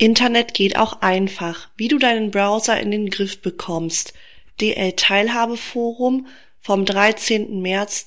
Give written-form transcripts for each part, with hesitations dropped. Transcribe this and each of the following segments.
Internet geht auch einfach. Wie du deinen Browser in den Griff bekommst. DL-Teilhabeforum vom 13. März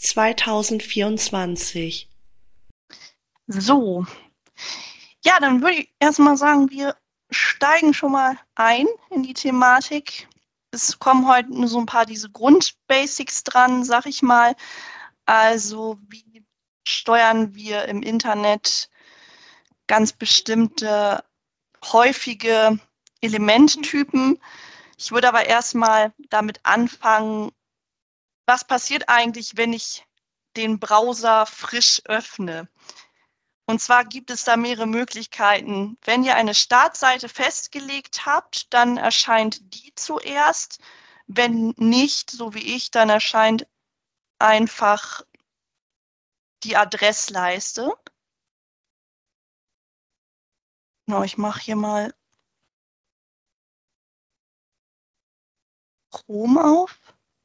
2024. So, ja, dann würde ich erstmal sagen, wir steigen schon mal ein in die Thematik. Es kommen heute nur so ein paar diese Grundbasics dran, sag ich mal. Also, wie steuern wir im Internet ganz bestimmte häufige Elementtypen? Ich würde aber erstmal damit anfangen, was passiert eigentlich, wenn ich den Browser frisch öffne? Und zwar gibt es da mehrere Möglichkeiten. Wenn ihr eine Startseite festgelegt habt, dann erscheint die zuerst. Wenn nicht, so wie ich, dann erscheint einfach die Adressleiste. Genau, ich mache hier mal Chrome auf.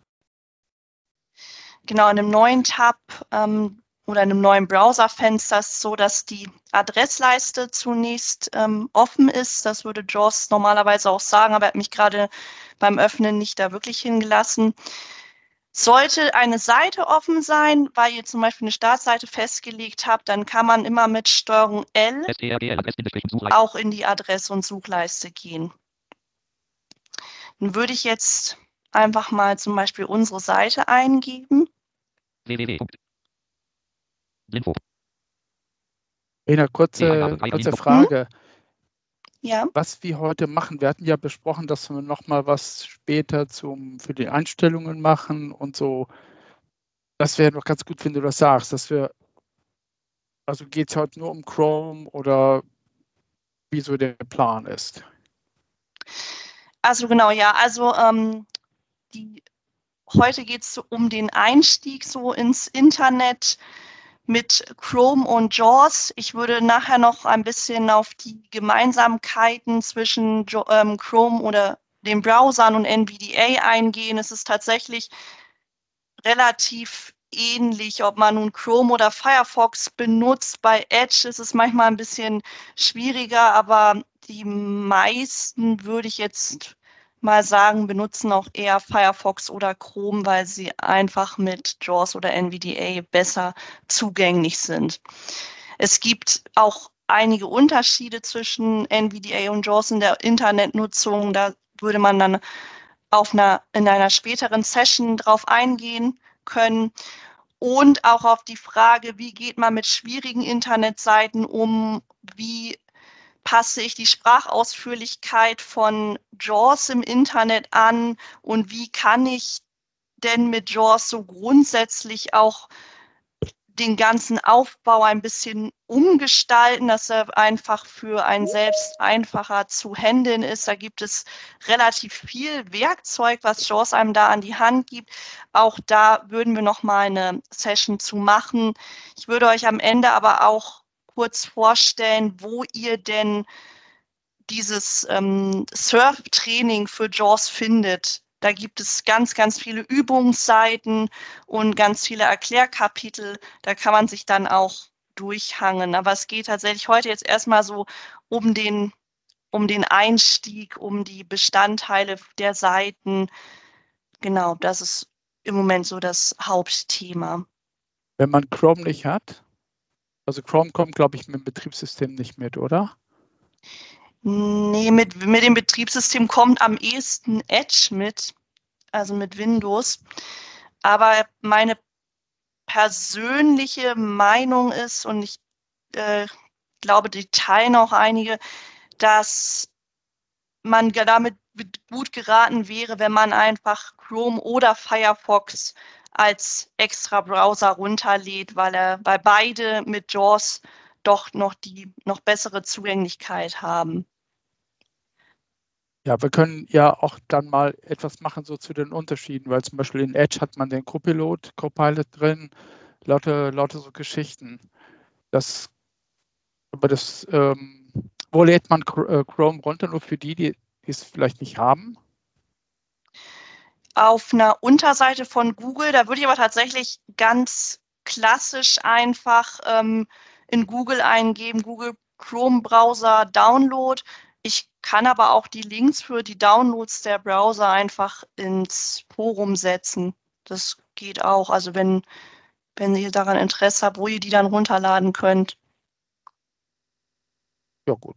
Genau, in einem neuen Tab oder in einem neuen Browserfenster ist es so, dass die Adressleiste zunächst offen ist. Das würde JAWS normalerweise auch sagen, aber er hat mich gerade beim Öffnen nicht da wirklich hingelassen. Sollte eine Seite offen sein, weil ihr zum Beispiel eine Startseite festgelegt habt, dann kann man immer mit Steuerung L auch in die Adress- und Suchleiste gehen. Dann würde ich jetzt einfach mal zum Beispiel unsere Seite eingeben. Eine kurze Frage. Ja. Was wir heute machen, wir hatten ja besprochen, dass wir nochmal was später für die Einstellungen machen und so. Das wäre noch ganz gut, wenn du das sagst, also geht es heute nur um Chrome oder wie so der Plan ist. Also genau, ja, also heute geht es um den Einstieg so ins Internet mit Chrome und JAWS. Ich würde nachher noch ein bisschen auf die Gemeinsamkeiten zwischen Chrome oder den Browsern und NVDA eingehen. Es ist tatsächlich relativ ähnlich, ob man nun Chrome oder Firefox benutzt. Bei Edge ist es manchmal ein bisschen schwieriger, aber die meisten, würde ich jetzt mal sagen, benutzen auch eher Firefox oder Chrome, weil sie einfach mit JAWS oder NVDA besser zugänglich sind. Es gibt auch einige Unterschiede zwischen NVDA und JAWS in der Internetnutzung. Da würde man dann in einer späteren Session drauf eingehen können. Und auch auf die Frage, wie geht man mit schwierigen Internetseiten um, wie passe ich die Sprachausführlichkeit von JAWS im Internet an und wie kann ich denn mit JAWS so grundsätzlich auch den ganzen Aufbau ein bisschen umgestalten, dass er einfach für einen selbst einfacher zu handeln ist. Da gibt es relativ viel Werkzeug, was JAWS einem da an die Hand gibt. Auch da würden wir noch mal eine Session zu machen. Ich würde euch am Ende aber auch kurz vorstellen, wo ihr denn dieses Surf-Training für JAWS findet. Da gibt es ganz, ganz viele Übungsseiten und ganz viele Erklärkapitel. Da kann man sich dann auch durchhangen. Aber es geht tatsächlich heute jetzt erstmal so um den Einstieg, um die Bestandteile der Seiten. Genau, das ist im Moment so das Hauptthema. Wenn man Chrome nicht hat, also Chrome kommt, glaube ich, mit dem Betriebssystem nicht mit, oder? Nee, mit dem Betriebssystem kommt am ehesten Edge mit, also mit Windows. Aber meine persönliche Meinung ist, und ich glaube, die teilen auch einige, dass man damit gut geraten wäre, wenn man einfach Chrome oder Firefox als extra Browser runterlädt, weil beide mit JAWS doch noch bessere Zugänglichkeit haben. Ja, wir können ja auch dann mal etwas machen so zu den Unterschieden, weil zum Beispiel in Edge hat man den Copilot drin, lauter so Geschichten. Wo lädt man Chrome runter, nur für die es vielleicht nicht haben? Auf einer Unterseite von Google, da würde ich aber tatsächlich ganz klassisch einfach in Google eingeben, Google Chrome Browser Download. Ich kann aber auch die Links für die Downloads der Browser einfach ins Forum setzen. Das geht auch. Also wenn ihr daran Interesse habt, wo ihr die dann runterladen könnt. Ja, gut.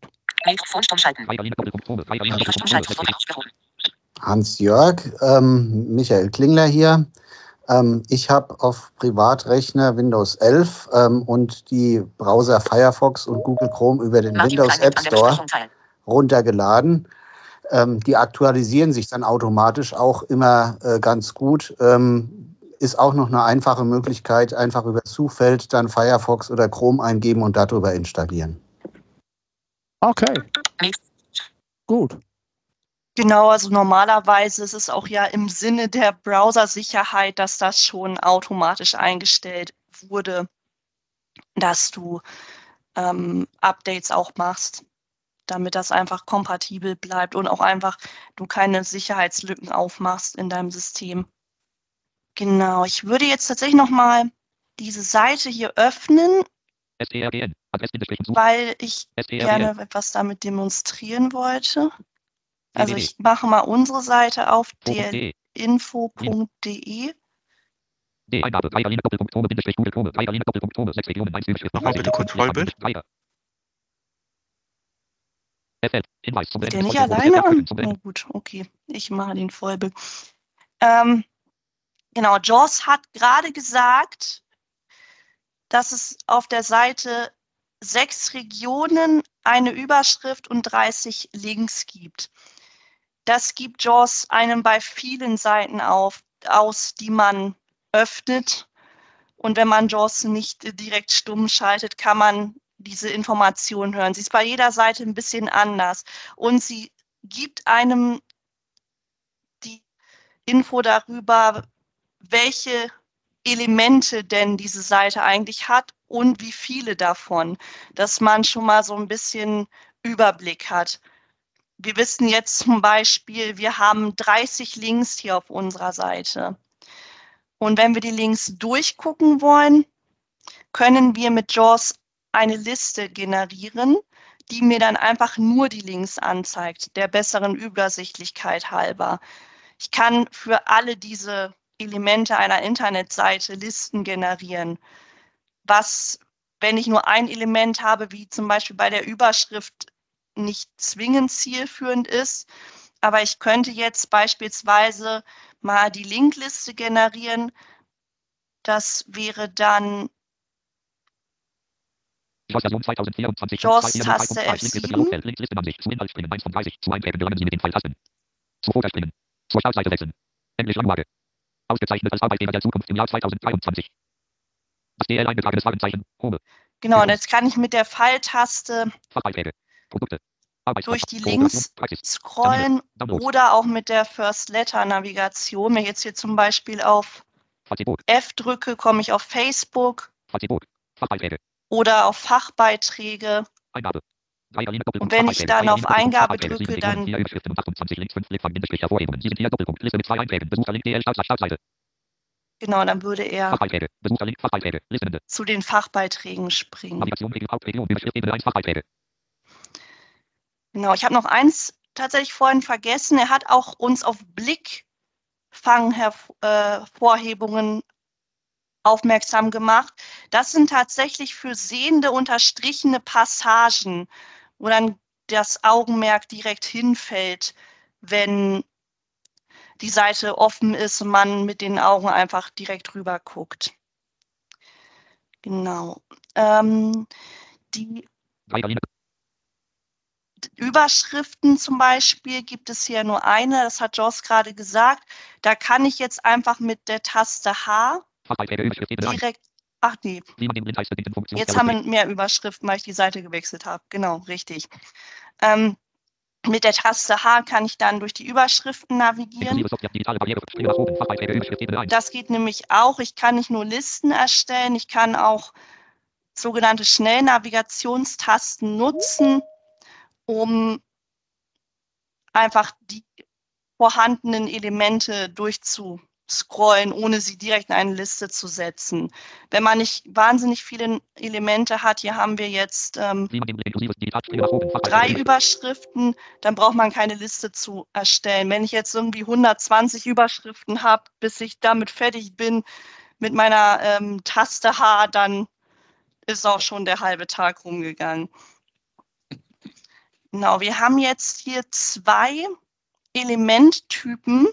Hans-Jörg, Michael Klingler hier. Ich habe auf Privatrechner Windows 11 und die Browser Firefox und Google Chrome über den Windows App Store runtergeladen. Die aktualisieren sich dann automatisch auch immer ganz gut. Ist auch noch eine einfache Möglichkeit, einfach über Suchfeld dann Firefox oder Chrome eingeben und darüber installieren. Okay. Gut. Genau, also normalerweise ist es auch ja im Sinne der Browsersicherheit, dass das schon automatisch eingestellt wurde, dass du Updates auch machst, damit das einfach kompatibel bleibt und auch einfach du keine Sicherheitslücken aufmachst in deinem System. Genau, ich würde jetzt tatsächlich nochmal diese Seite hier öffnen, weil ich gerne etwas damit demonstrieren wollte. Also ich mache mal unsere Seite auf, dlinfo.de. Nochmal bitte kurz Vollbild. Ist der nicht alleine an? Oh, gut, okay. Ich mache den Vollbild. Genau, JAWS hat gerade gesagt, dass es auf der Seite 6 Regionen, eine Überschrift und 30 Links gibt. Das gibt JAWS einem bei vielen Seiten aus, die man öffnet. Und wenn man JAWS nicht direkt stumm schaltet, kann man diese Information hören. Sie ist bei jeder Seite ein bisschen anders. Und sie gibt einem die Info darüber, welche Elemente denn diese Seite eigentlich hat und wie viele davon, dass man schon mal so ein bisschen Überblick hat. Wir wissen jetzt zum Beispiel, wir haben 30 Links hier auf unserer Seite. Und wenn wir die Links durchgucken wollen, können wir mit JAWS eine Liste generieren, die mir dann einfach nur die Links anzeigt, der besseren Übersichtlichkeit halber. Ich kann für alle diese Elemente einer Internetseite Listen generieren. Was, wenn ich nur ein Element habe, wie zum Beispiel bei der Überschrift, nicht zwingend zielführend ist, aber ich könnte jetzt beispielsweise mal die Linkliste generieren. Das wäre dann JAWS-Taste F7. Zur Startseite wechseln. Englisch Langwage. Ausgezeichnet als Arbeitgeber der Zukunft im Jahr 2023. Das DL eingetragenes Warenzeichen. Home. Genau, und jetzt kann ich mit der Pfeiltaste Fachbeiträge. Produkte. durch die Links scrollen oder auch mit der First-Letter-Navigation. Wenn ich jetzt hier zum Beispiel auf F drücke, komme ich auf Facebook oder auf Fachbeiträge. Und wenn ich dann auf Eingabe drücke, dann genau, dann würde er zu den Fachbeiträgen springen. Genau, ich habe noch eins tatsächlich vorhin vergessen. Er hat auch uns auf Blickfanghervorhebungen aufmerksam gemacht. Das sind tatsächlich für Sehende unterstrichene Passagen, wo dann das Augenmerk direkt hinfällt, wenn die Seite offen ist und man mit den Augen einfach direkt rüber guckt. Genau. Die Überschriften zum Beispiel gibt es hier nur eine, das hat JAWS gerade gesagt. Da kann ich jetzt einfach mit der Taste H direkt, ach nee, jetzt haben wir mehr Überschriften, weil ich die Seite gewechselt habe. Genau, richtig. Mit der Taste H kann ich dann durch die Überschriften navigieren. Das geht nämlich auch. Ich kann nicht nur Listen erstellen, ich kann auch sogenannte Schnellnavigationstasten nutzen, um einfach die vorhandenen Elemente scrollen, ohne sie direkt in eine Liste zu setzen. Wenn man nicht wahnsinnig viele Elemente hat, hier haben wir jetzt 3 Überschriften, dann braucht man keine Liste zu erstellen. Wenn ich jetzt irgendwie 120 Überschriften habe, bis ich damit fertig bin mit meiner Taste H, dann ist auch schon der halbe Tag rumgegangen. Genau, wir haben jetzt hier 2 Elementtypen,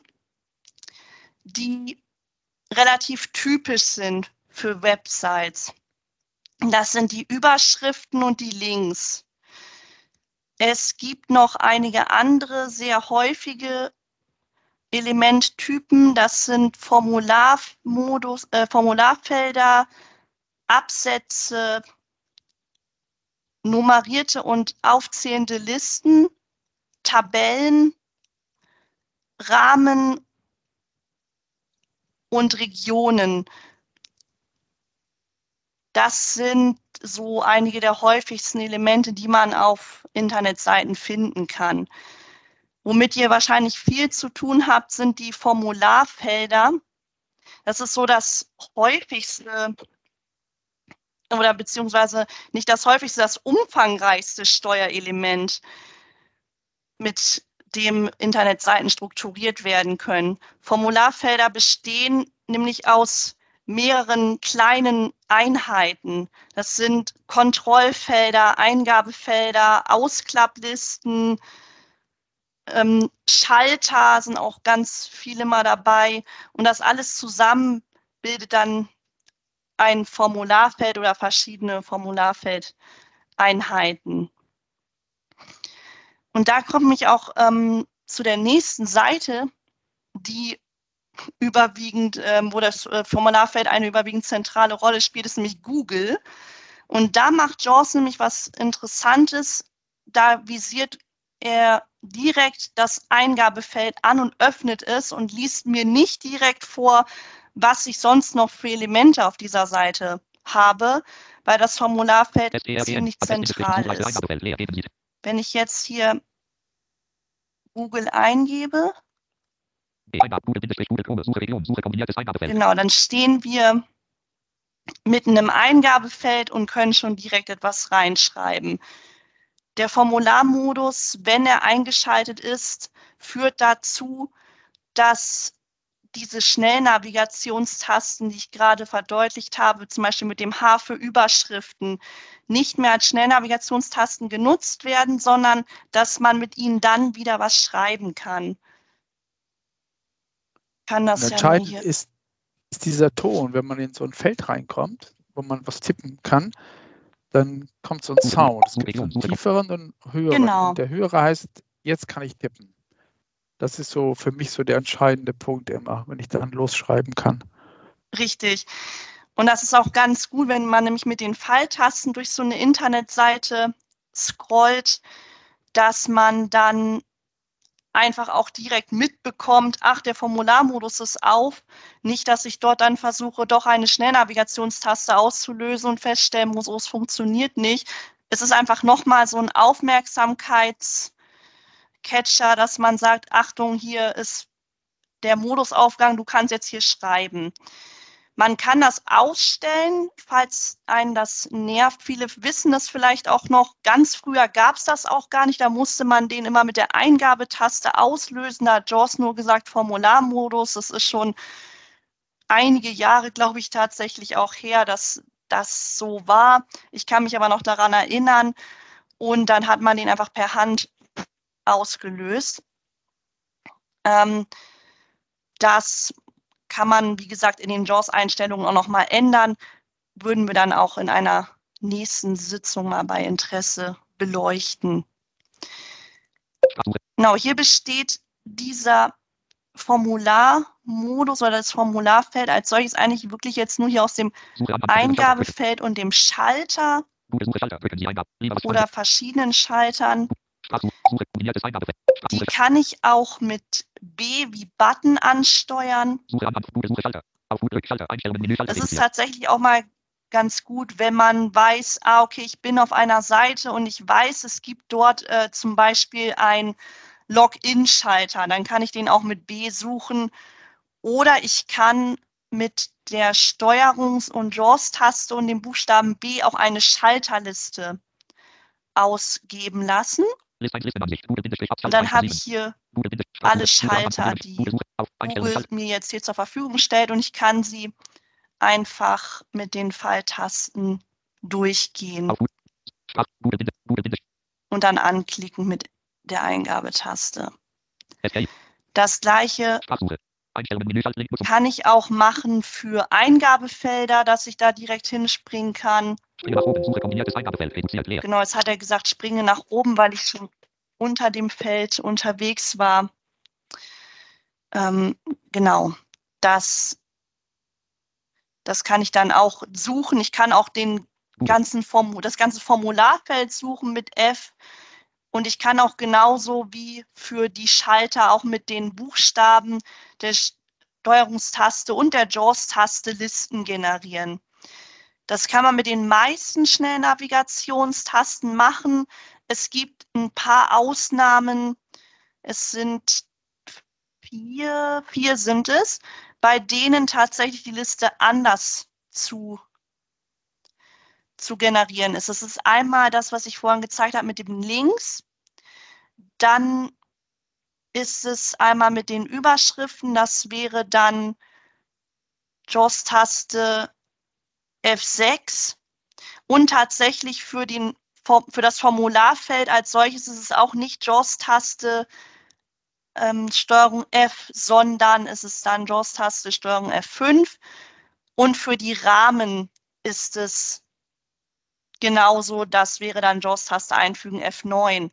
die relativ typisch sind für Websites. Das sind die Überschriften und die Links. Es gibt noch einige andere sehr häufige Elementtypen. Das sind Formularfelder, Absätze, nummerierte und aufzählende Listen, Tabellen, Rahmen und Regionen. Das sind so einige der häufigsten Elemente, die man auf Internetseiten finden kann. Womit ihr wahrscheinlich viel zu tun habt, sind die Formularfelder. Das ist so das häufigste oder beziehungsweise nicht das häufigste, das umfangreichste Steuerelement, mit dem Internetseiten strukturiert werden können. Formularfelder bestehen nämlich aus mehreren kleinen Einheiten. Das sind Kontrollfelder, Eingabefelder, Ausklapplisten, Schalter sind auch ganz viele mal dabei. Und das alles zusammen bildet dann ein Formularfeld oder verschiedene Formularfeldeinheiten. Und da komme ich auch zu der nächsten Seite, die überwiegend, wo das Formularfeld eine überwiegend zentrale Rolle spielt, ist nämlich Google. Und da macht JAWS nämlich was Interessantes. Da visiert er direkt das Eingabefeld an und öffnet es und liest mir nicht direkt vor, was ich sonst noch für Elemente auf dieser Seite habe, weil das Formularfeld ziemlich zentral ist. Wenn ich jetzt hier Google eingebe, genau, dann stehen wir mitten im Eingabefeld und können schon direkt etwas reinschreiben. Der Formularmodus, wenn er eingeschaltet ist, führt dazu, dass diese Schnellnavigationstasten, die ich gerade verdeutlicht habe, zum Beispiel mit dem H für Überschriften, nicht mehr als Schnellnavigationstasten genutzt werden, sondern dass man mit ihnen dann wieder was schreiben kann. Entscheidend ist dieser Ton, wenn man in so ein Feld reinkommt, wo man was tippen kann, dann kommt so ein Sound. Es gibt einen tieferen und einen höheren. Genau. Und der höhere heißt, jetzt kann ich tippen. Das ist so für mich so der entscheidende Punkt immer, wenn ich dann losschreiben kann. Richtig. Und das ist auch ganz gut, wenn man nämlich mit den Pfeiltasten durch so eine Internetseite scrollt, dass man dann einfach auch direkt mitbekommt, ach, der Formularmodus ist auf. Nicht, dass ich dort dann versuche, doch eine Schnellnavigationstaste auszulösen und feststellen muss, oh, es funktioniert nicht. Es ist einfach nochmal so ein Aufmerksamkeitscatcher, dass man sagt, Achtung, hier ist der Modusaufgang, du kannst jetzt hier schreiben. Man kann das ausstellen, falls einen das nervt. Viele wissen das vielleicht auch noch. Ganz früher gab es das auch gar nicht. Da musste man den immer mit der Eingabetaste auslösen. Da hat JAWS nur gesagt Formularmodus. Das ist schon einige Jahre, glaube ich, tatsächlich auch her, dass das so war. Ich kann mich aber noch daran erinnern. Und dann hat man den einfach per Hand ausgelöst. Das kann man, wie gesagt, in den JAWS-Einstellungen auch nochmal ändern. Würden wir dann auch in einer nächsten Sitzung mal bei Interesse beleuchten. Genau, hier besteht dieser Formularmodus oder das Formularfeld als solches eigentlich wirklich jetzt nur hier aus dem Eingabefeld und dem Schalter oder verschiedenen Schaltern. Die kann ich auch mit B wie Button ansteuern. Das ist tatsächlich auch mal ganz gut, wenn man weiß, okay, ich bin auf einer Seite und ich weiß, es gibt dort zum Beispiel einen Login-Schalter. Dann kann ich den auch mit B suchen Oder ich kann mit der Steuerungs- und JAWS-Taste und dem Buchstaben B auch eine Schalterliste ausgeben lassen. Und dann habe ich hier alle Schalter, die Google mir jetzt hier zur Verfügung stellt, und ich kann sie einfach mit den Pfeiltasten durchgehen und dann anklicken mit der Eingabetaste. Das gleiche kann ich auch machen für Eingabefelder, dass ich da direkt hinspringen kann. Genau, jetzt hat er gesagt, springe nach oben, weil ich schon unter dem Feld unterwegs war. Genau, das kann ich dann auch suchen. Ich kann auch das ganze Formularfeld suchen mit F. Und ich kann auch genauso wie für die Schalter auch mit den Buchstaben der Steuerungstaste und der JAWS-Taste Listen generieren. Das kann man mit den meisten Schnellnavigationstasten machen. Es gibt ein paar Ausnahmen. Es sind vier sind es, bei denen tatsächlich die Liste anders zu generieren ist. Das ist einmal das, was ich vorhin gezeigt habe mit dem Links. Dann ist es einmal mit den Überschriften. Das wäre dann JAWS-Taste F6. Und tatsächlich für das Formularfeld als solches ist es auch nicht JAWS-Taste Steuerung F, sondern es ist dann JAWS-Taste Steuerung F5. Und für die Rahmen ist es genauso, das wäre dann JAWS-Taste einfügen F9.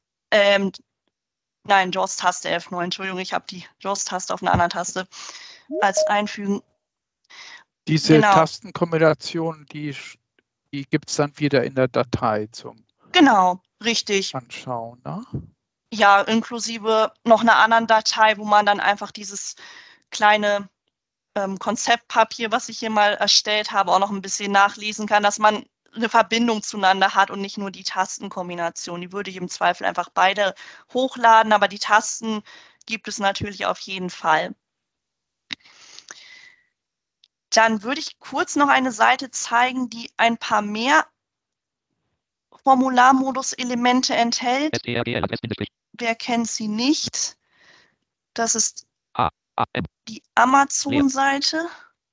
Nein, JAWS-Taste F9, Entschuldigung, ich habe die JAWS-Taste auf einer anderen Taste als einfügen. Diese Tastenkombination, die gibt es dann wieder in der Datei zum richtig. Anschauen, ne? Ja, inklusive noch einer anderen Datei, wo man dann einfach dieses kleine Konzeptpapier, was ich hier mal erstellt habe, auch noch ein bisschen nachlesen kann, dass man eine Verbindung zueinander hat und nicht nur die Tastenkombination. Die würde ich im Zweifel einfach beide hochladen, aber die Tasten gibt es natürlich auf jeden Fall. Dann würde ich kurz noch eine Seite zeigen, die ein paar mehr Formularmodus-Elemente enthält. Wer kennt sie nicht? Das ist die Amazon-Seite.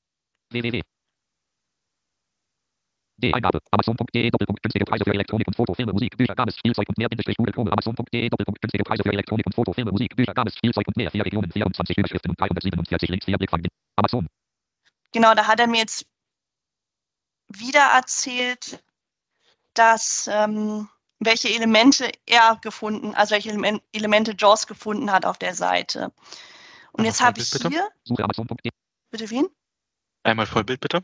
Eingabe. Amazon.de günstige Preise für Elektronik und Foto, Filme, Musik, Bücher, Games, Spielzeug und mehr Google Chrome. Amazon.de günstige Preise für Elektronik und Foto, Filme, Musik, Bücher, Games, Spielzeug und mehr. 4 Regionen, 24 Überschriften und 347 Links. 4 Blickfang. Amazon. Genau, da hat er mir jetzt wieder erzählt, dass welche Elemente welche Elemente JAWS gefunden hat auf der Seite. Und jetzt habe ich hier. Suche Amazon.de. Bitte wen? Einmal Vollbild, bitte.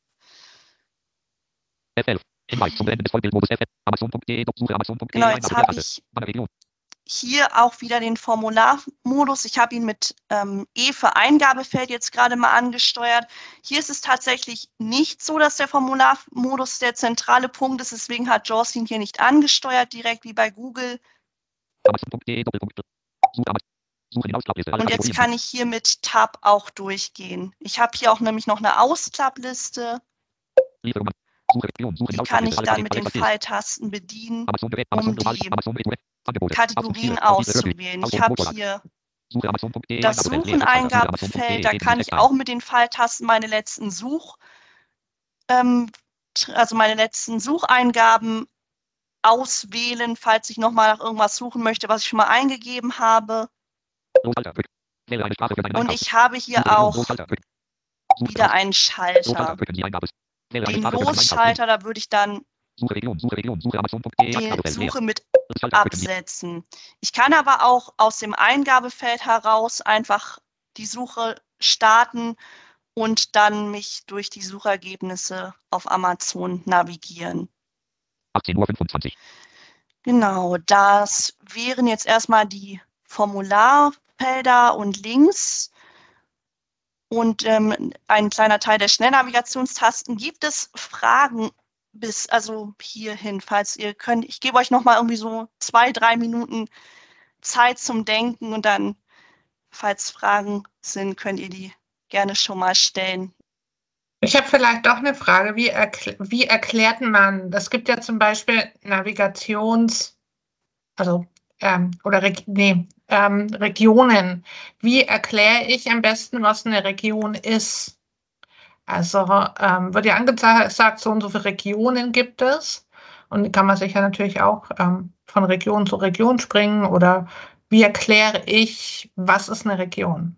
F11. Hinweis zum Blenden des Vollbildmodus F11. Amazon.de. Suche Amazon.de. Genau, jetzt habe ich hier auch wieder den Formularmodus. Ich habe ihn mit E für Eingabefeld jetzt gerade mal angesteuert. Hier ist es tatsächlich nicht so, dass der Formularmodus der zentrale Punkt ist. Deswegen hat JAWS ihn hier nicht angesteuert, direkt wie bei Google. Und jetzt kann ich hier mit Tab auch durchgehen. Ich habe hier auch nämlich noch eine Ausklappliste. Die kann ich dann mit den Pfeiltasten bedienen, um die Kategorien auszuwählen. Ich habe hier das Suchen-Eingabefeld, da kann ich auch mit den Pfeiltasten meine letzten Sucheingaben auswählen, falls ich nochmal nach irgendwas suchen möchte, was ich schon mal eingegeben habe. Und ich habe hier auch wieder einen Schalter. Den Losschalter, da würde ich dann die Suche mit absetzen. Ich kann aber auch aus dem Eingabefeld heraus einfach die Suche starten und dann mich durch die Suchergebnisse auf Amazon navigieren. 18:25 Uhr. Genau, das wären jetzt erstmal die Formularfelder und Links. Und ein kleiner Teil der Schnellnavigationstasten. Gibt es Fragen bis hierhin, falls ihr könnt? Ich gebe euch noch mal irgendwie so 2-3 Minuten Zeit zum Denken und dann falls Fragen sind, könnt ihr die gerne schon mal stellen. Ich habe vielleicht doch eine Frage. Wie erklärt man, es gibt ja zum Beispiel Regionen. Wie erkläre ich am besten, was eine Region ist? Also wird ja angesagt, so und so viele Regionen gibt es. Und kann man sich ja natürlich auch von Region zu Region springen. Oder wie erkläre ich, was ist eine Region?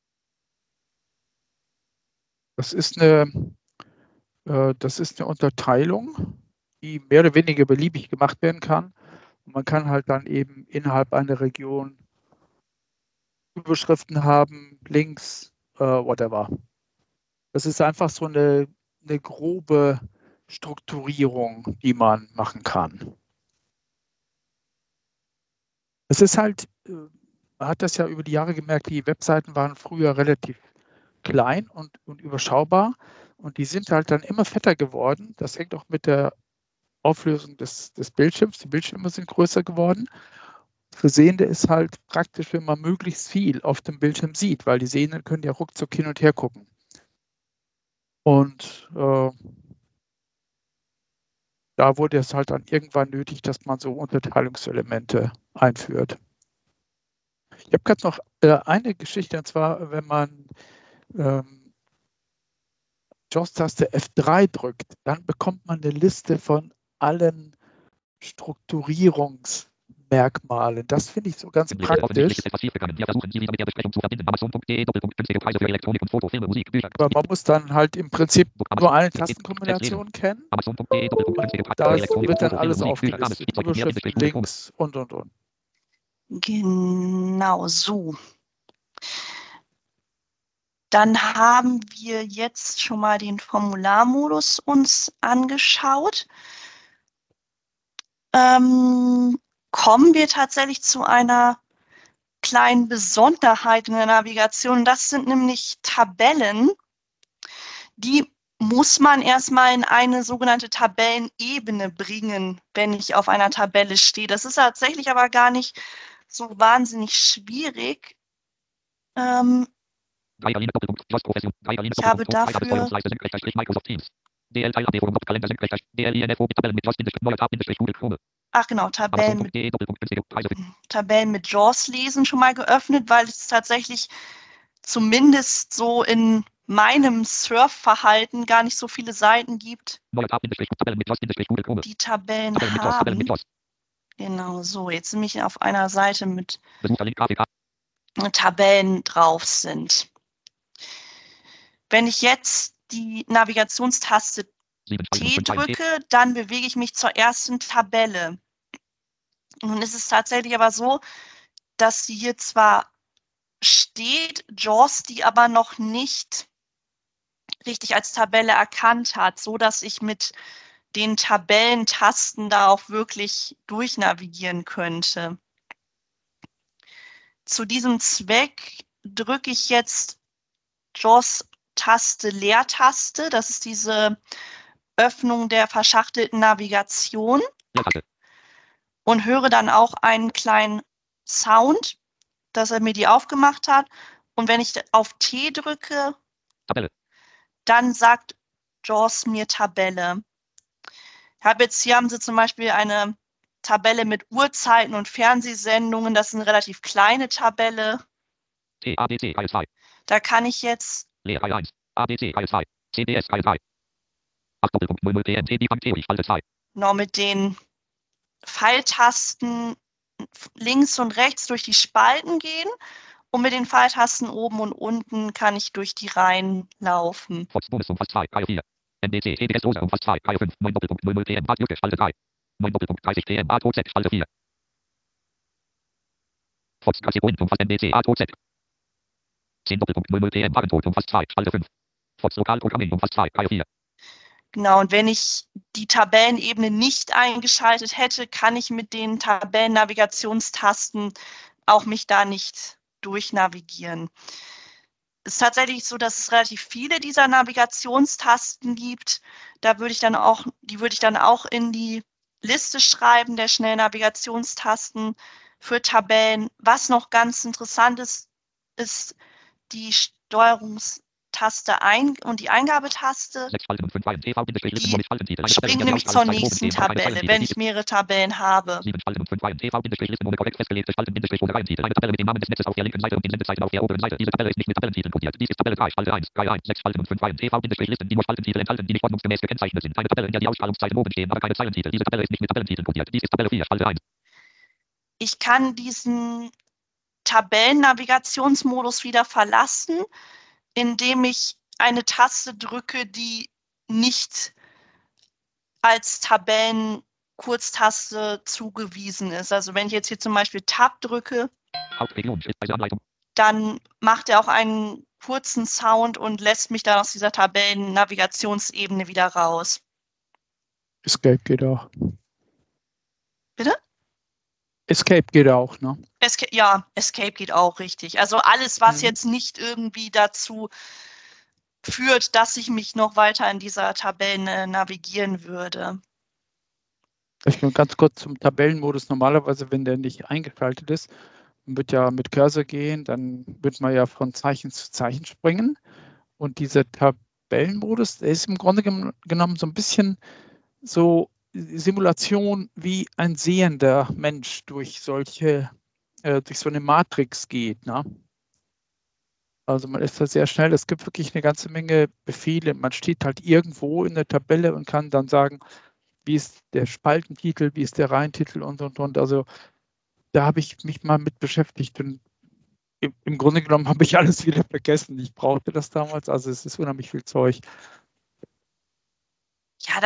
Das ist eine Unterteilung, die mehr oder weniger beliebig gemacht werden kann. Und man kann halt dann eben innerhalb einer Region Überschriften haben, Links, whatever. Das ist einfach so eine grobe Strukturierung, die man machen kann. Es ist halt, man hat das ja über die Jahre gemerkt, die Webseiten waren früher relativ klein und überschaubar und die sind halt dann immer fetter geworden. Das hängt auch mit der Auflösung des Bildschirms. Die Bildschirme sind größer geworden. Für Sehende ist halt praktisch, wenn man möglichst viel auf dem Bildschirm sieht, weil die Sehenden können ja ruckzuck hin und her gucken. Und da wurde es halt dann irgendwann nötig, dass man so Unterteilungselemente einführt. Ich habe gerade noch eine Geschichte, und zwar, wenn man JAWS-Taste F3 drückt, dann bekommt man eine Liste von allen Strukturierungsmerkmalen. Das finde ich so ganz praktisch. Aber man muss dann halt im Prinzip nur eine Tastenkombination kennen. Und da wird dann alles aufgelistet. Überschriften, Links und. Genau so. Dann haben wir jetzt schon mal den Formularmodus uns angeschaut. Kommen wir tatsächlich zu einer kleinen Besonderheit in der Navigation. Das sind nämlich Tabellen. Die muss man erstmal in eine sogenannte Tabellenebene bringen, wenn ich auf einer Tabelle stehe. Das ist tatsächlich aber gar nicht so wahnsinnig schwierig. Ich habe dafür Tabellen mit JAWS lesen schon mal geöffnet, weil es tatsächlich zumindest so in meinem Surfverhalten gar nicht so viele Seiten gibt, die Tabellen haben. Genau so, jetzt bin ich auf einer Seite mit Tabellen drauf sind. Wenn ich jetzt die Navigationstaste T drücke, dann bewege ich mich zur ersten Tabelle. Nun ist es tatsächlich aber so, dass sie hier zwar steht, JAWS die aber noch nicht richtig als Tabelle erkannt hat, so dass ich mit den Tabellentasten da auch wirklich durchnavigieren könnte. Zu diesem Zweck drücke ich jetzt JAWS-Taste Leertaste. Das ist diese Öffnung der verschachtelten Navigation. Und höre dann auch einen kleinen Sound, dass er mir die aufgemacht hat. Und wenn ich auf T drücke, Tabelle, dann sagt JAWS mir Tabelle. Hier haben sie zum Beispiel eine Tabelle mit Uhrzeiten und Fernsehsendungen. Das ist eine relativ kleine Tabelle. ABC, Teil 2. Da kann ich jetzt Leer, Teil 1. ABC, Teil 2. CBS, Teil 3. 8.00 TNT, die Bank Theorie, Spalte 2. noch mit den Pfeiltasten links und rechts durch die Spalten gehen. Und mit den Pfeiltasten oben und unten kann ich durch die Reihen laufen. Fox Bonus umfasst 2, Reihe 4. NBC, TBS Rosa umfasst 2, Reihe 5, 9.00 TM, Lücke, Spalte 3. 9.30 TM, A, Z, Spalte 4. Fox Klasse Point umfasst NBC, A, Z. 10.00 TM, Warentod umfasst 2, Spalte 5. Fox Lokalprogramming umfasst 2, Reihe 4. Genau, und wenn ich die Tabellenebene nicht eingeschaltet hätte, kann ich mit den Tabellennnavigationstasten auch mich da nicht durchnavigieren. Es ist tatsächlich so, dass es relativ viele dieser Navigationstasten gibt. Die würde ich dann auch in die Liste schreiben der Schnellnavigationstasten für Tabellen. Was noch ganz interessant ist, ist die Steuerungstaste und die Eingabetaste. Die springen nämlich zur nächsten Tabelle, wenn ich mehrere Tabellen habe. Ich kann diesen Tabellennavigationsmodus wieder verlassen, indem ich eine Taste drücke, die nicht als Tabellenkurztaste zugewiesen ist. Also wenn ich jetzt hier zum Beispiel Tab drücke, dann macht er auch einen kurzen Sound und lässt mich dann aus dieser Tabellennavigationsebene wieder raus. Escape geht auch. Bitte? Escape geht auch, ne? Escape geht auch, richtig. Also alles, was jetzt nicht irgendwie dazu führt, dass ich mich noch weiter in dieser Tabelle navigieren würde. Ich komme ganz kurz zum Tabellenmodus. Normalerweise, wenn der nicht eingeschaltet ist, wird ja mit Cursor gehen, dann wird man ja von Zeichen zu Zeichen springen. Und dieser Tabellenmodus, der ist im Grunde genommen so ein bisschen so Simulation, wie ein sehender Mensch durch so eine Matrix geht. Ne? Also man ist da sehr schnell, es gibt wirklich eine ganze Menge Befehle. Man steht halt irgendwo in der Tabelle und kann dann sagen, wie ist der Spaltentitel, wie ist der Reihentitel und. Also da habe ich mich mal mit beschäftigt und im Grunde genommen habe ich alles wieder vergessen. Ich brauchte das damals, also es ist unheimlich viel Zeug. Ja,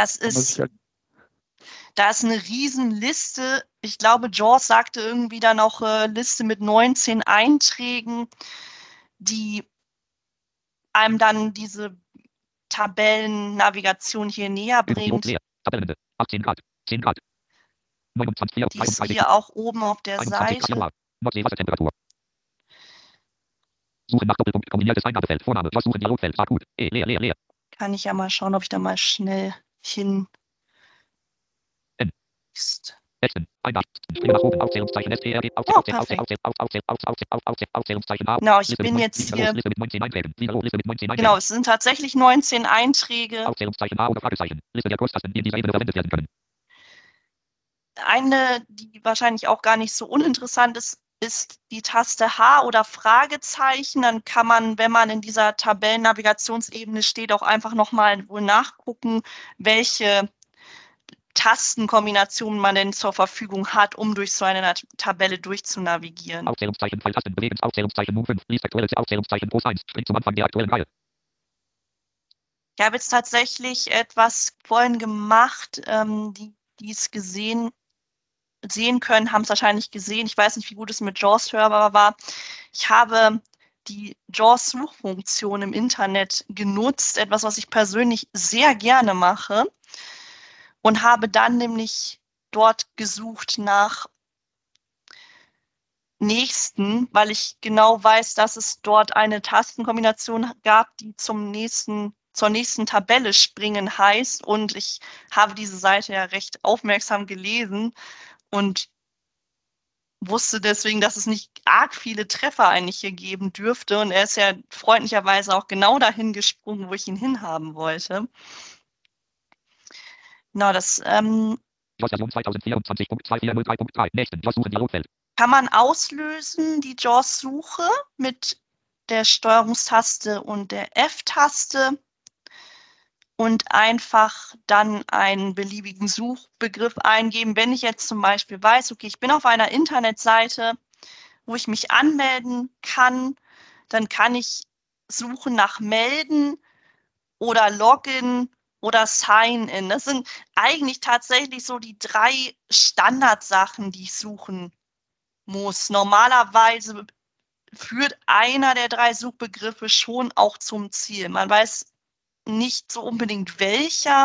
da ist eine Riesenliste. Ich glaube, Jaws sagte irgendwie dann auch Liste mit 19 Einträgen, die einem dann diese Tabellennavigation hier näher bringt. Die ist hier auch oben auf der Seite. Suche nach Doppelpunkt, kombiniertes Eingabefeld, Vorname, Josh, suchen Dialogfeld, war gut, leer, leer. Kann ich ja mal schauen, ob ich da mal schnell hin ist. Genau, ich bin jetzt hier. Genau, es sind tatsächlich 19 Einträge. Eine, die wahrscheinlich auch gar nicht so uninteressant ist, ist die Taste H oder Fragezeichen. Dann kann man, wenn man in dieser Tabellennavigationsebene steht, auch einfach nochmal wohl nachgucken, welche Tastenkombinationen man denn zur Verfügung hat, um durch so eine Tabelle durchzunavigieren. Aufzählungszeichen, Pfeiltasten, Bewegungs, Aufzählungszeichen, Move 5, liest aktuelle Aufzählungszeichen, Groß 1, springt zum Anfang der aktuellen Reihe. Ich habe jetzt tatsächlich etwas vorhin gemacht, die es sehen können, haben es wahrscheinlich gesehen. Ich weiß nicht, wie gut es mit JAWS hörbar war. Ich habe die JAWS-Suchfunktion im Internet genutzt, etwas, was ich persönlich sehr gerne mache. Und habe dann nämlich dort gesucht nach nächsten, weil ich genau weiß, dass es dort eine Tastenkombination gab, die zur nächsten Tabelle springen heißt. Und ich habe diese Seite ja recht aufmerksam gelesen und wusste deswegen, dass es nicht arg viele Treffer eigentlich hier geben dürfte. Und er ist ja freundlicherweise auch genau dahin gesprungen, wo ich ihn hinhaben wollte. Genau, das kann man auslösen, die JAWS-Suche mit der Steuerungstaste und der F-Taste und einfach dann einen beliebigen Suchbegriff eingeben. Wenn ich jetzt zum Beispiel weiß, okay, ich bin auf einer Internetseite, wo ich mich anmelden kann, dann kann ich suchen nach Melden oder Login oder Sign-in. Das sind eigentlich tatsächlich so die 3 Standardsachen, die ich suchen muss. Normalerweise führt einer der 3 Suchbegriffe schon auch zum Ziel. Man weiß nicht so unbedingt welcher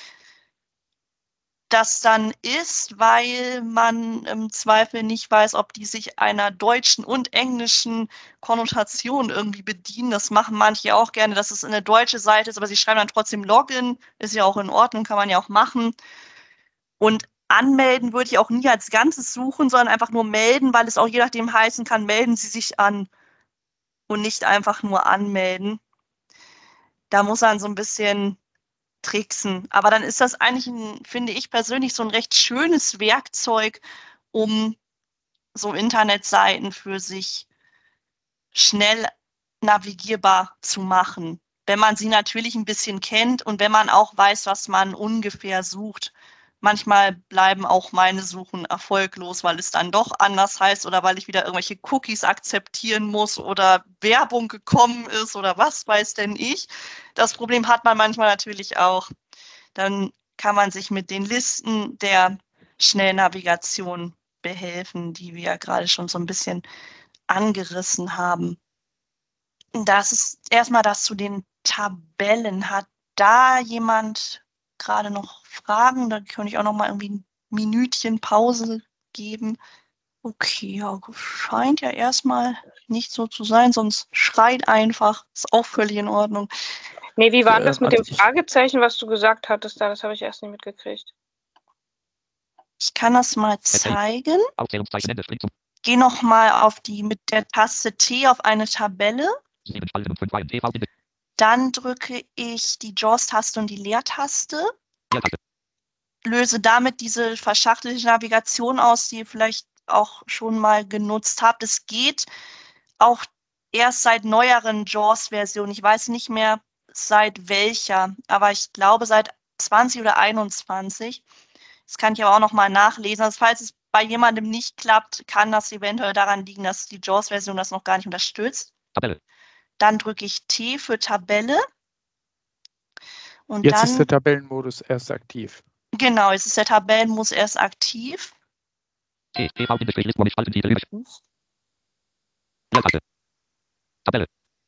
das dann ist, weil man im Zweifel nicht weiß, ob die sich einer deutschen und englischen Konnotation irgendwie bedienen. Das machen manche auch gerne, dass es eine deutsche Seite ist, aber sie schreiben dann trotzdem Login, ist ja auch in Ordnung, kann man ja auch machen. Und anmelden würde ich auch nie als Ganzes suchen, sondern einfach nur melden, weil es auch je nachdem heißen kann, melden Sie sich an und nicht einfach nur anmelden. Da muss man so ein bisschen tricksen. Aber dann ist das eigentlich, finde ich persönlich, so ein recht schönes Werkzeug, um so Internetseiten für sich schnell navigierbar zu machen. Wenn man sie natürlich ein bisschen kennt und wenn man auch weiß, was man ungefähr sucht. Manchmal bleiben auch meine Suchen erfolglos, weil es dann doch anders heißt oder weil ich wieder irgendwelche Cookies akzeptieren muss oder Werbung gekommen ist oder was weiß denn ich. Das Problem hat man manchmal natürlich auch. Dann kann man sich mit den Listen der Schnellnavigation behelfen, die wir ja gerade schon so ein bisschen angerissen haben. Das ist erstmal das zu den Tabellen. Hat da jemand gerade noch Fragen? Da könnte ich auch noch mal irgendwie ein Minütchen Pause geben. Okay, ja, scheint ja erstmal nicht so zu sein, sonst schreit einfach. Ist auch völlig in Ordnung. Nee, wie war das mit dem Fragezeichen, was du gesagt hattest da? Das habe ich erst nicht mitgekriegt. Ich kann das mal zeigen. Gehe noch mal mit der Taste T auf eine Tabelle. Dann drücke ich die JAWS-Taste und die Leertaste. Löse damit diese verschachtelte Navigation aus, die ihr vielleicht auch schon mal genutzt habt. Es geht auch erst seit neueren JAWS-Versionen. Ich weiß nicht mehr seit welcher, aber ich glaube seit 20 oder 21. Das kann ich aber auch noch mal nachlesen. Also falls es bei jemandem nicht klappt, kann das eventuell daran liegen, dass die JAWS-Version das noch gar nicht unterstützt. Tabelle. Dann drücke ich T für Tabelle. Und Jetzt dann, ist der Tabellenmodus erst aktiv. Genau, jetzt ist der Tabellenmodus erst aktiv. Tabelle.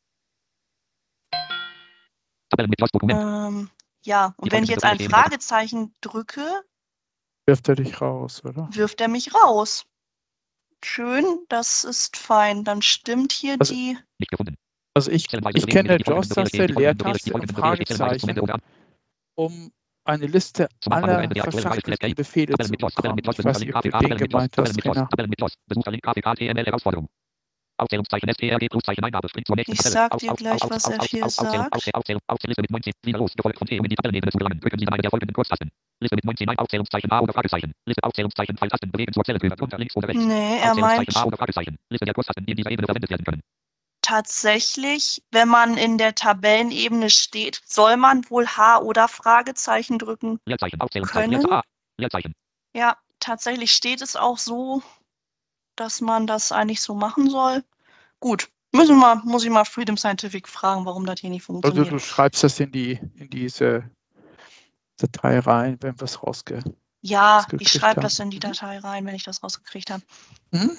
Tabelle mit JAWS-Dokument. Ja, und wenn ich jetzt ein Fragezeichen drücke, Wirft er dich raus, oder? wirft er mich raus. Schön, das ist fein. Dann stimmt hier Also- die. Nicht gefunden. Also ich kenne JAWS-Taste, Leertaste und Fragezeichen, um eine Liste aller verschachtelten Befehle zu bekommen. Ich weiß nicht, ob du den gemeint hast, Trainer. Tabelle mit JAWS. Besucherlink HTML Herausforderung. Aufzählungszeichen STRG Pluszeichen Eingabe springt zur nächsten Ich Tabelle. sag dir gleich, was er hier sagt. Liste mit 19. Wieder los. Gefolgt von T, um in die Tabellenebene zu gelangen. Drücken Sie eine der folgenden Kurztasten. Liste mit 19 ein Aufzählungszeichen A oder Fragezeichen. Liste Aufzählungszeichen Pfeiltasten bewegen zur Zelle drüber. Drunter links oder rechts. Nee, er meint Aufzählungszeichen A oder Fragezeichen. Liste der Kurztasten, die in dieser Ebene verwendet werden können. tatsächlich, wenn man in der Tabellenebene steht, soll man wohl H oder Fragezeichen drücken. Leerzeichen, Aufzählungszeichen, Können. Leerzeichen A. Leerzeichen. Ja, tatsächlich steht es auch so, dass man das eigentlich so machen soll. Gut, muss ich mal Freedom Scientific fragen, warum das hier nicht Also funktioniert. du schreibst das in diese Datei rein, wenn wir es Ja, rausgekriegt ich schreibe haben. das in die Datei rein, wenn ich das rausgekriegt habe. Mhm.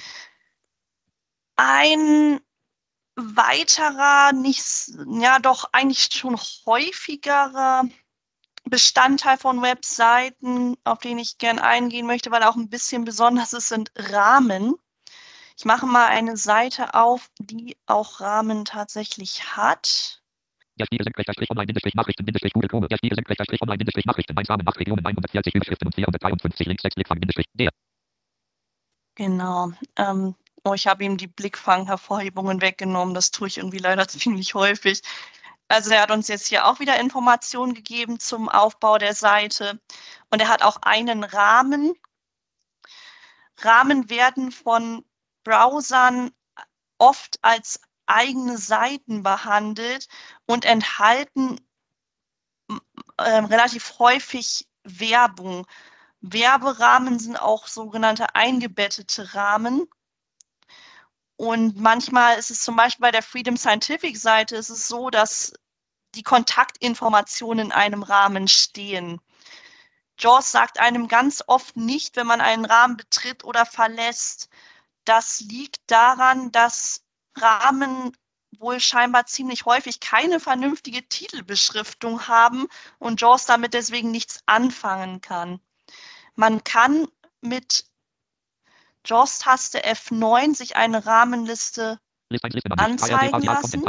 Ein weiterer, doch eigentlich schon häufigerer Bestandteil von Webseiten, auf den ich gern eingehen möchte, weil er auch ein bisschen besonders ist, sind Rahmen. Ich mache mal eine Seite auf, die auch Rahmen tatsächlich hat. Der Spiegel senkrechter Strich online Nachrichten Google Chrome. Der Spiegel senkrechter Strich online Nachrichten. 1 Rahmen 8 Regionen 140 Überschriften und 453 Links 6 Blickfang der. Genau. Ich habe ihm die Blickfang-Hervorhebungen weggenommen. Das tue ich irgendwie leider ziemlich häufig. Also er hat uns jetzt hier auch wieder Informationen gegeben zum Aufbau der Seite. Und er hat auch einen Rahmen. Rahmen werden von Browsern oft als eigene Seiten behandelt und enthalten relativ häufig Werbung. Werberahmen sind auch sogenannte eingebettete Rahmen. Und manchmal ist es zum Beispiel bei der Freedom Scientific Seite ist es so, dass die Kontaktinformationen in einem Rahmen stehen. JAWS sagt einem ganz oft nicht, wenn man einen Rahmen betritt oder verlässt. Das liegt daran, dass Rahmen wohl scheinbar ziemlich häufig keine vernünftige Titelbeschriftung haben und JAWS damit deswegen nichts anfangen kann. Man kann mit JAWS-Taste F9 sich eine Rahmenliste anzeigen lassen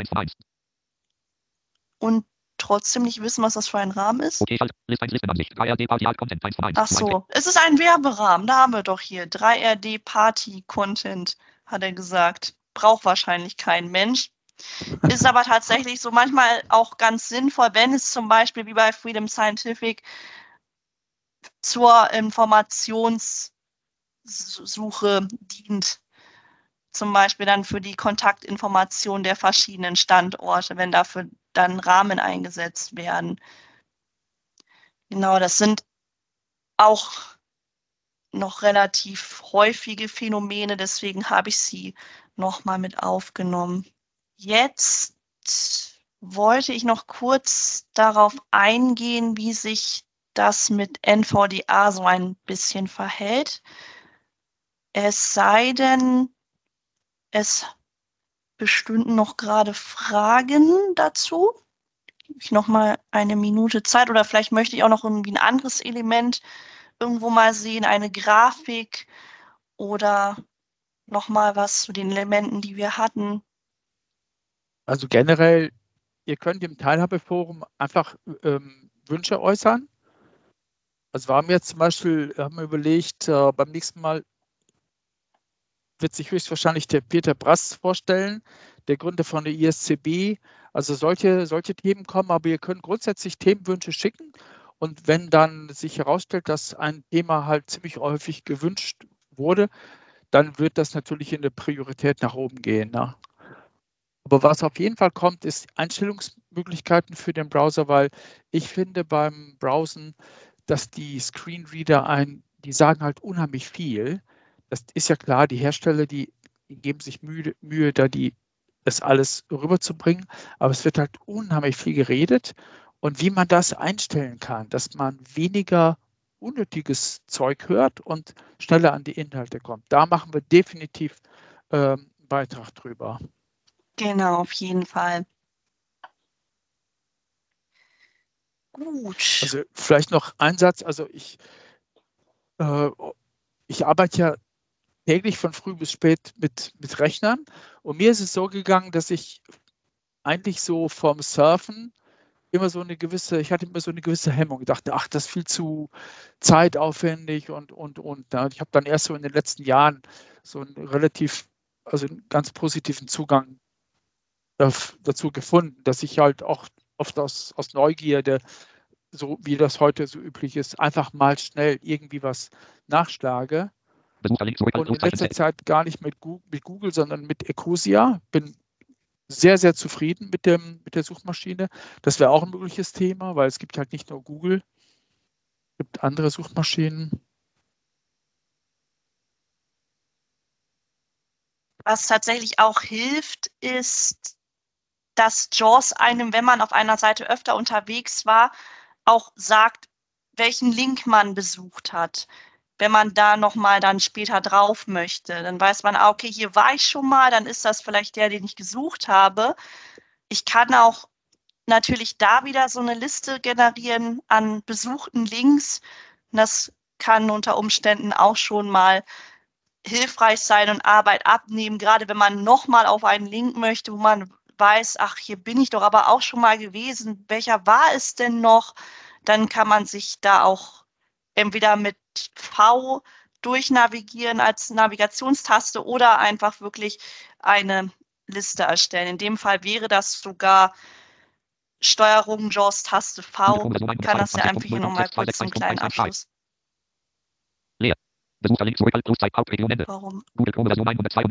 und trotzdem nicht wissen, was das für ein Rahmen ist. Ach so, es ist ein Werberahmen. Da haben wir doch hier 3RD Party Content, hat er gesagt. braucht wahrscheinlich kein Mensch. Ist aber tatsächlich so manchmal auch ganz sinnvoll, wenn es zum Beispiel wie bei Freedom Scientific zur Informationssuche dient. Zum Beispiel dann für die Kontaktinformation der verschiedenen Standorte, wenn dafür dann Rahmen eingesetzt werden. Genau, das sind auch noch relativ häufige Phänomene, deswegen habe ich sie nochmal mit aufgenommen. Jetzt wollte ich noch kurz darauf eingehen, wie sich das mit NVDA so ein bisschen verhält. Es sei denn, es bestünden noch gerade Fragen dazu. Gebe ich noch mal eine Minute Zeit oder vielleicht möchte ich auch noch irgendwie ein anderes Element irgendwo mal sehen, eine Grafik oder noch mal was zu den Elementen, die wir hatten. Also generell, ihr könnt im Teilhabeforum einfach Wünsche äußern. Also wir haben jetzt zum Beispiel überlegt, beim nächsten Mal wird sich höchstwahrscheinlich der Peter Brass vorstellen, der Gründer von der ISCB. Also solche Themen kommen, aber ihr könnt grundsätzlich Themenwünsche schicken. Und wenn dann sich herausstellt, dass ein Thema halt ziemlich häufig gewünscht wurde, dann wird das natürlich in der Priorität nach oben gehen. Ne? Aber was auf jeden Fall kommt, ist Einstellungsmöglichkeiten für den Browser, weil ich finde beim Browsen, dass die Screenreader die sagen halt unheimlich viel. Das ist ja klar, die Hersteller, die geben sich Mühe, da das alles rüberzubringen, aber es wird halt unheimlich viel geredet. Und wie man das einstellen kann, dass man weniger unnötiges Zeug hört und schneller an die Inhalte kommt. Da machen wir definitiv einen Beitrag drüber. Genau, auf jeden Fall. Gut. Also vielleicht noch ein Satz. Also ich arbeite ja täglich von früh bis spät mit Rechnern und mir ist es so gegangen, dass ich eigentlich so vom Surfen ich hatte immer so eine gewisse Hemmung. Ich dachte, ach, das ist viel zu zeitaufwendig und. Ja. Ich habe dann erst so in den letzten Jahren so einen einen ganz positiven Zugang dazu gefunden, dass ich halt auch oft aus Neugierde, so wie das heute so üblich ist, einfach mal schnell irgendwie was nachschlage. Und in letzter Zeit gar nicht mit Google, sondern mit Ecosia. Bin sehr, sehr zufrieden mit der Suchmaschine. Das wäre auch ein mögliches Thema, weil es gibt halt nicht nur Google, es gibt andere Suchmaschinen. Was tatsächlich auch hilft, ist, dass JAWS einem, wenn man auf einer Seite öfter unterwegs war, auch sagt, welchen Link man besucht hat. Wenn man da nochmal dann später drauf möchte, dann weiß man, okay, hier war ich schon mal, dann ist das vielleicht der, den ich gesucht habe. Ich kann auch natürlich da wieder so eine Liste generieren an besuchten Links. Das kann unter Umständen auch schon mal hilfreich sein und Arbeit abnehmen, gerade wenn man nochmal auf einen Link möchte, wo man weiß, ach, hier bin ich doch aber auch schon mal gewesen. Welcher war es denn noch? Dann kann man sich da auch entweder mit V durchnavigieren als Navigationstaste oder einfach wirklich eine Liste erstellen. In dem Fall wäre das sogar Steuerung JAWS-Taste V. Ich kann das ja einfach hier nochmal kurz zum kleinen Abschluss. Leer. Besuchter Link zurück, Pluszeit, Hauptregion Ende. Warum? Google Chrome Version 102.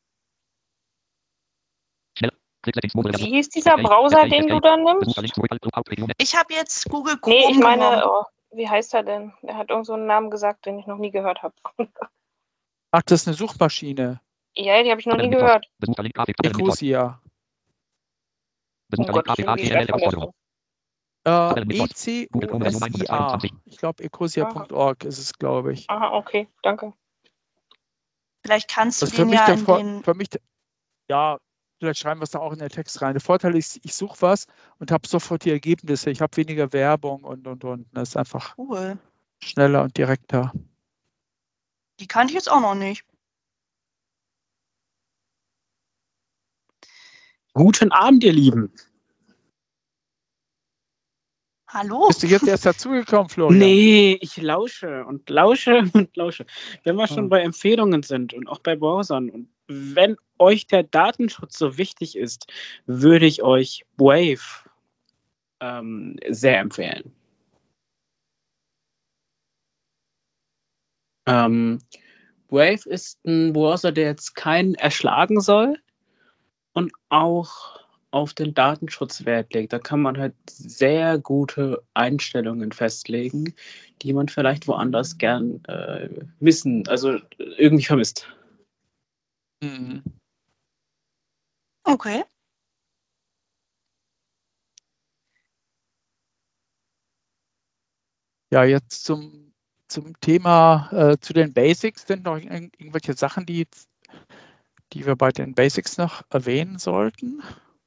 Schnell. Wie hieß dieser Browser, den du da nimmst? Ich habe jetzt Google Chrome. Nee, ich meine, wie heißt er denn? Er hat irgend so einen Namen gesagt, den ich noch nie gehört habe. Ach, das ist eine Suchmaschine. Ja, die habe ich noch nie gehört. Ecosia. Oh Gott, ECOSIA. Ich glaube, ecosia.org ist es, glaube ich. Aha, okay, danke. Vielleicht kannst du den ja für mich, ja, vielleicht schreiben wir es da auch in den Text rein. Der Vorteil ist, ich suche was und habe sofort die Ergebnisse. Ich habe weniger Werbung und. Das ist einfach cool. Schneller und direkter. Die kannte ich jetzt auch noch nicht. Guten Abend, ihr Lieben. Hallo. Bist du jetzt erst dazugekommen, Florian? Nee, ich lausche und lausche und lausche. Wenn wir schon bei Empfehlungen sind und auch bei Browsern und wenn euch der Datenschutz so wichtig ist, würde ich euch Brave sehr empfehlen. Brave ist ein Browser, der jetzt keinen erschlagen soll und auch auf den Datenschutz Wert legt. Da kann man halt sehr gute Einstellungen festlegen, die man vielleicht woanders gern irgendwie vermisst. Mhm. Okay. Ja, jetzt zum Thema, zu den Basics. Sind noch irgendwelche Sachen, die wir bei den Basics noch erwähnen sollten?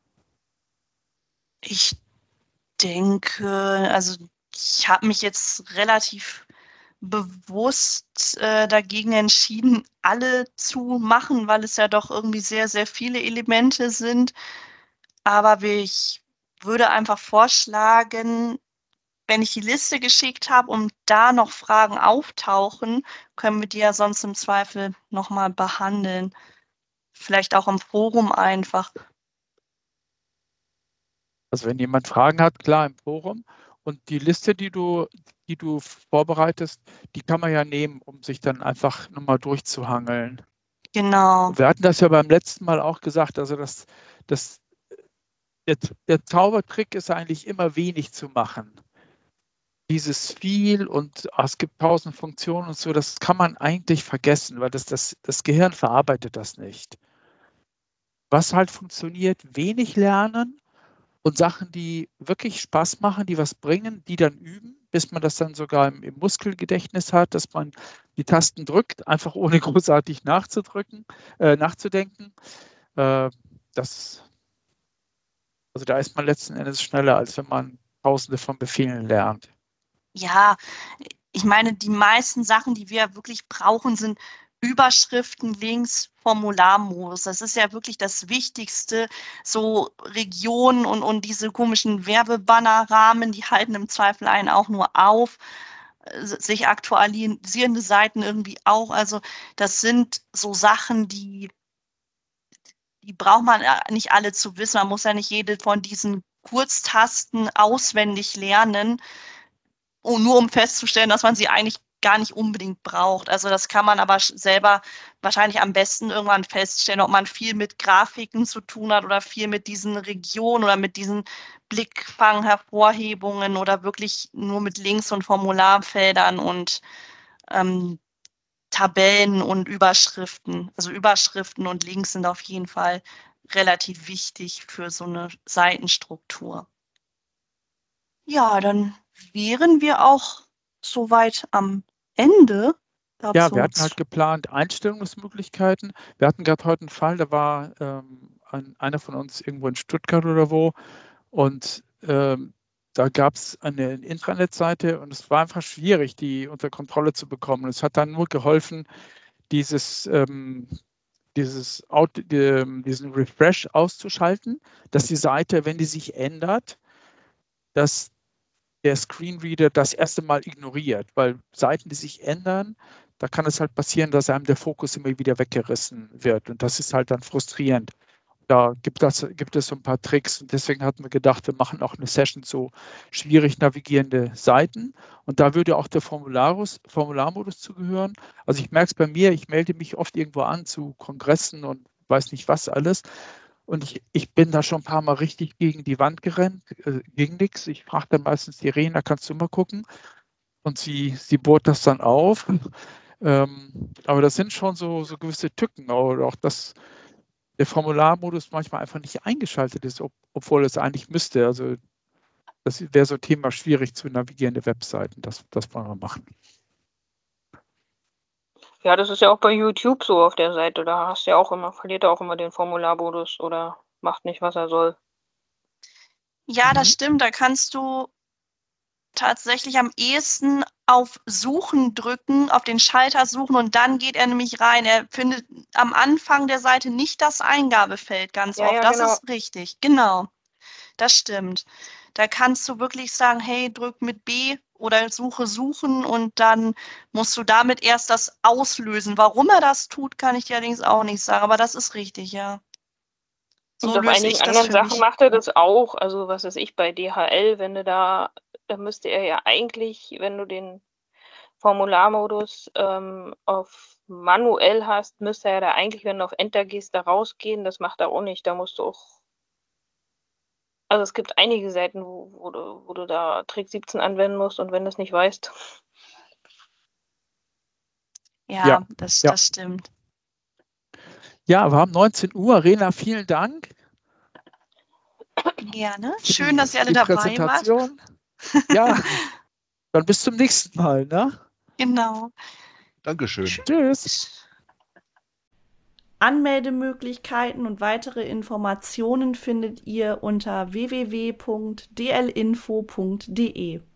Ich denke, also ich habe mich jetzt relativ bewusst dagegen entschieden, alle zu machen, weil es ja doch irgendwie sehr, sehr viele Elemente sind. Aber ich würde einfach vorschlagen, wenn ich die Liste geschickt habe und da noch Fragen auftauchen, können wir die ja sonst im Zweifel nochmal behandeln. Vielleicht auch im Forum einfach. Also wenn jemand Fragen hat, klar im Forum. Und die Liste, die du vorbereitest, die kann man ja nehmen, um sich dann einfach nochmal durchzuhangeln. Genau. Wir hatten das ja beim letzten Mal auch gesagt, also der Zaubertrick ist eigentlich immer wenig zu machen. Dieses viel und es gibt 1000 Funktionen und so, das kann man eigentlich vergessen, weil das Gehirn verarbeitet das nicht. Was halt funktioniert, wenig lernen und Sachen, die wirklich Spaß machen, die was bringen, die dann üben, bis man das dann sogar im Muskelgedächtnis hat, dass man die Tasten drückt, einfach ohne großartig nachzudenken. Also da ist man letzten Endes schneller, als wenn man Tausende von Befehlen lernt. Ja, ich meine, die meisten Sachen, die wir wirklich brauchen, sind Überschriften, Links, Formularmodus. Das ist ja wirklich das Wichtigste. So Regionen und diese komischen Werbebannerrahmen, die halten im Zweifel einen auch nur auf. Sich aktualisierende Seiten irgendwie auch. Also das sind so Sachen, die braucht man nicht alle zu wissen. Man muss ja nicht jede von diesen Kurztasten auswendig lernen, nur um festzustellen, dass man sie eigentlich gar nicht unbedingt braucht. Also das kann man aber selber wahrscheinlich am besten irgendwann feststellen, ob man viel mit Grafiken zu tun hat oder viel mit diesen Regionen oder mit diesen Blickfang-Hervorhebungen oder wirklich nur mit Links und Formularfeldern und Tabellen und Überschriften. Also Überschriften und Links sind auf jeden Fall relativ wichtig für so eine Seitenstruktur. Ja, dann wären wir auch soweit am Ende. Ja, wir hatten halt geplant Einstellungsmöglichkeiten. Wir hatten gerade heute einen Fall, da war einer von uns irgendwo in Stuttgart oder wo und da gab es eine Intranet-Seite und es war einfach schwierig, die unter Kontrolle zu bekommen. Es hat dann nur geholfen, diesen Refresh auszuschalten, dass die Seite, wenn die sich ändert, dass der Screenreader das erste Mal ignoriert, weil Seiten, die sich ändern, da kann es halt passieren, dass einem der Fokus immer wieder weggerissen wird und das ist halt dann frustrierend. Da gibt es so ein paar Tricks und deswegen hatten wir gedacht, wir machen auch eine Session zu schwierig navigierende Seiten und da würde auch der Formularmodus zugehören. Also ich merke es bei mir, ich melde mich oft irgendwo an zu Kongressen und weiß nicht was alles und ich bin da schon ein paar Mal richtig gegen die Wand gerannt, ging nichts. Ich frage dann meistens die Rena, kannst du mal gucken? Und sie bohrt das dann auf. Aber das sind schon so gewisse Tücken oder auch das der Formularmodus manchmal einfach nicht eingeschaltet ist, obwohl es eigentlich müsste. Also das wäre so ein Thema schwierig zu navigierende Webseiten. Das wollen wir machen. Ja, das ist ja auch bei YouTube so auf der Seite. Da verliert er auch immer den Formularmodus oder macht nicht, was er soll. Ja, das stimmt. Da kannst du tatsächlich am ehesten auf Suchen drücken, auf den Schalter suchen und dann geht er nämlich rein. Er findet am Anfang der Seite nicht das Eingabefeld ganz oft. Ja, das genau. ist richtig. Genau. Das stimmt. Da kannst du wirklich sagen, hey, drück mit B oder suchen und dann musst du damit erst das auslösen. Warum er das tut, kann ich dir allerdings auch nicht sagen, aber das ist richtig, ja. Und auf einigen anderen Sachen macht er das auch. Also was weiß ich, bei DHL, wenn du da müsste er ja eigentlich, wenn du den Formularmodus auf manuell hast, müsste er da eigentlich, wenn du auf Enter gehst, da rausgehen. Das macht er auch nicht. Da musst du auch. Also es gibt einige Seiten, wo du da Trick 17 anwenden musst und wenn du es nicht weißt. Ja, das stimmt. Ja, wir haben 19 Uhr. Rena, vielen Dank. Gerne. Schön, dass ihr alle dabei wart. Ja, dann bis zum nächsten Mal, ne? Genau. Dankeschön. Tschüss. Anmeldemöglichkeiten und weitere Informationen findet ihr unter www.dlinfo.de.